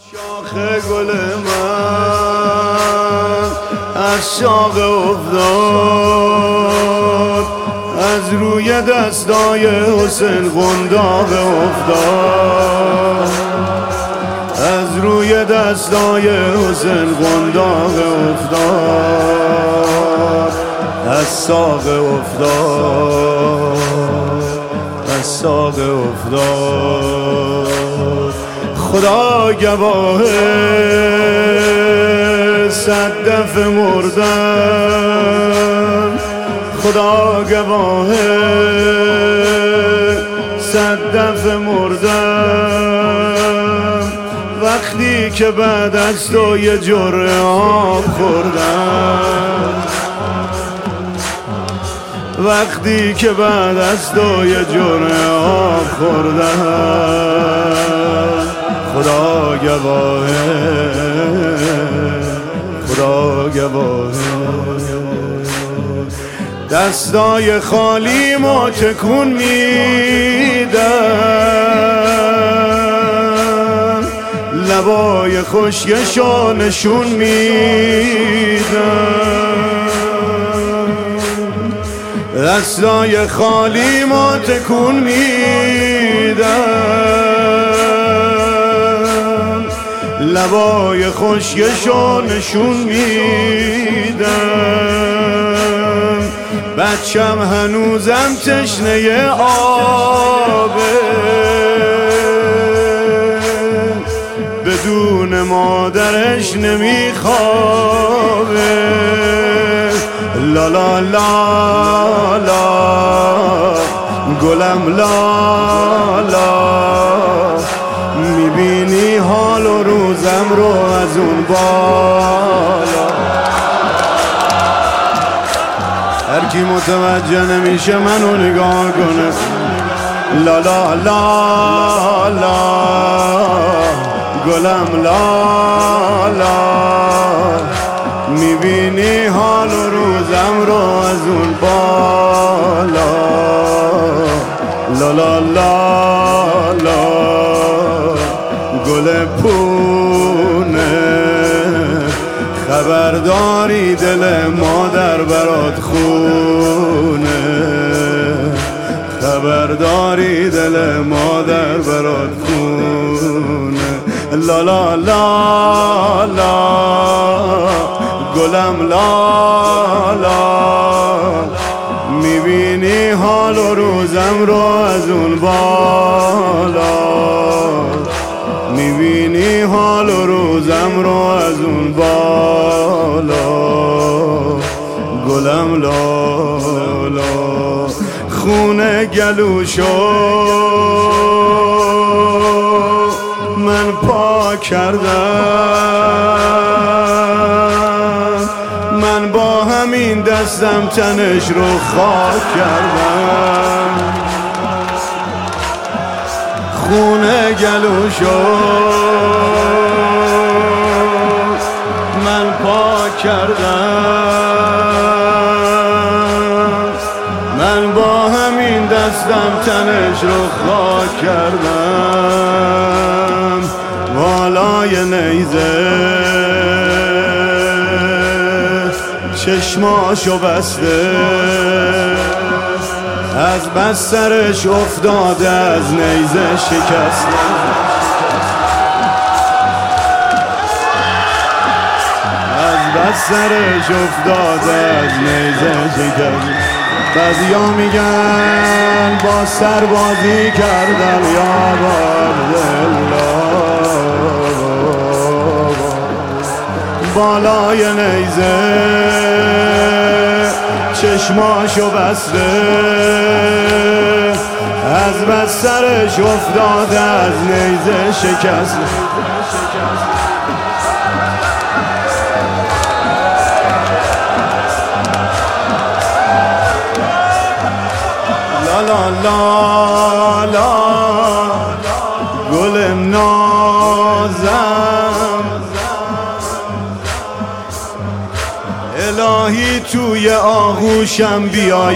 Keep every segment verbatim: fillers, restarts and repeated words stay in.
شاخ گل من از شاخ افتاد، از روی دستای حسین قنداق افتاد، از روی دستای حسین قنداق افتاد، از ساق افتاد، از ساق افتاد. خدا گواهه صد دفعه مردم، خدا گواهه صد دفعه مردم، وقتی که بعد از تو یه جرعه آب خوردم، وقتی که بعد از تو یه جرعه آب خوردم. خدا گواهه، خدا گواهه، دستای خالی ما تکون میدن، لبای خشکشا نشون میدن، دستای خالی ما تکون میدن، لبای خشکشو نشون میدن. بچم هنوزم تشنه آبه، بدون مادرش نمیخوابه. لا لا لا لا گلم لا لا، میبینی حال و روزم رو از اون بالا. هر کی متوجه نمیشه منو نگاه کنه. لا لا لا لا گلم لا لا، میبینی حال و روزم رو از اون بالا. لا لا لا لا گل پونه، خبرداری دل مادر برات خونه، خبرداری دل مادر برات خونه. لا لا لا لا گلم لا لا، میبینی حال و روزم رو از اون بالا، میبینی حال و روزم رو از اون بالا. گلم لا لا، خونه گلوشو من پاک کردم، من با همین دستم تنش رو خاک کردم. خونه گلوشو من پاک کردم، من با همین دستم تنش رو خاک کردم. بالای نیزه چشماشو بسته، از بس سرش افتاده از نیزه شکسته، از بس سرش افتاده از نیزه شکسته. بعضیا میگن با سربازی کردم یا عبدالله، بالای نیزه چشماشو بسته، از بس سرش افتاده از نیزه شکسته. لا لا لا لا گل نازم، الهی توی آغوشم بیای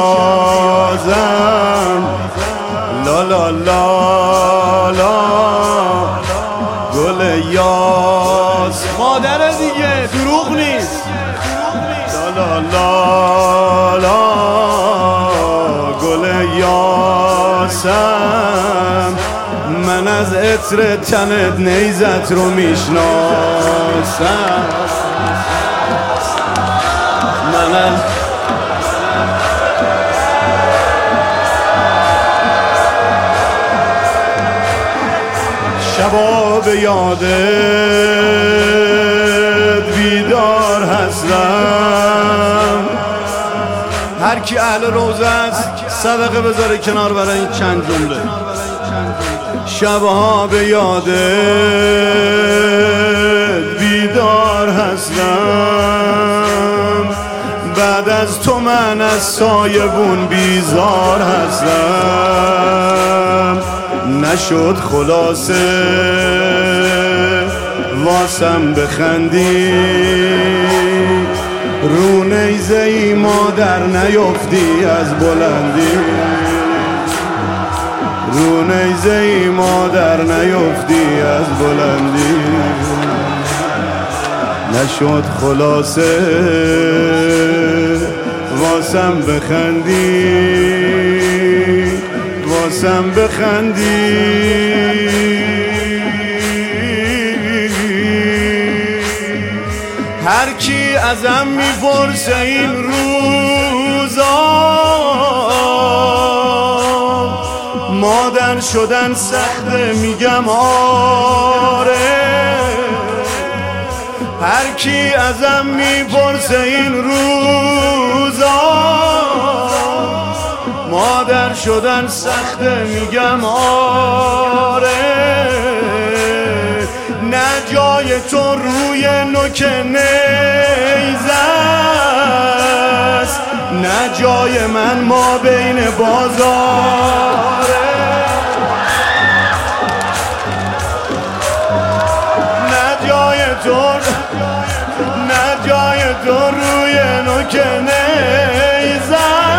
بازم. لا لا لا لا گل یاس مادر دیگه دروغ نیست. لا لا لا گل یاسم من از عطر تنت نیزت رو میشناسم. من از شبا به یادت بیدار هستم. هر کی اهل روزه است صدقه بذاره کنار برای این چند جمله. شبا به یادت بیدار هستم. بعد از تو من از سایبون بیزار هستم. نشد خلاصه واسم بخندی رو نیزه ای مادر نیفتی از بلندی. رو نیزه ای مادر نیفتی از بلندی. نشد خلاصه واسم بخندی واسم بخندی. هر کی ازم میپرسه این روزا مادر شدن سخته میگم آره. هر کی ازم میپرسه این روزا مادر شدن سخته میگم آره. نه جای تو روی نوک نیزه است نه جای من ما بین بازاره. نه جای تو نه جای تو روی نوک نیزه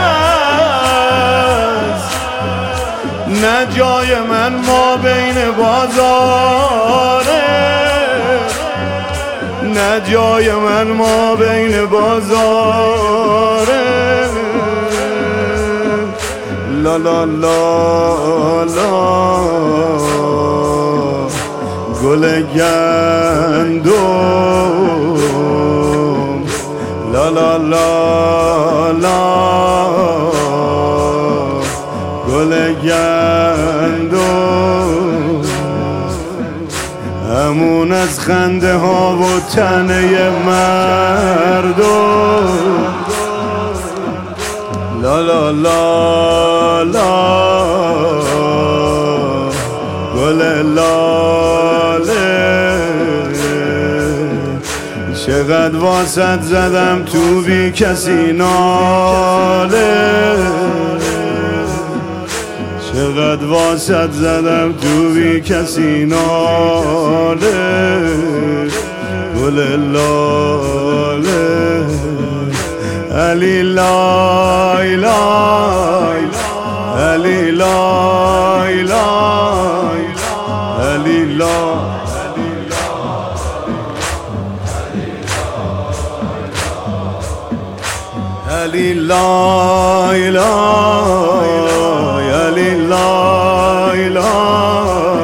است نه جای من ما بین بازاره. نه جای من ما بین بازاره. لا لا لا لا گل گندم. لا لا لا لا گل گندم. همون از خنده ها و تنه مردم. لا لا لا لا گل لاله. چقدر واسط زدم تو بی کسی ناله. چقدر واسط زدم تو بی کسی ناله. گل لاله علی لای لای علی لای لای علی لای علی لای لای علی لای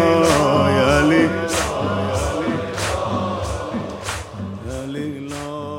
لای علی علی لای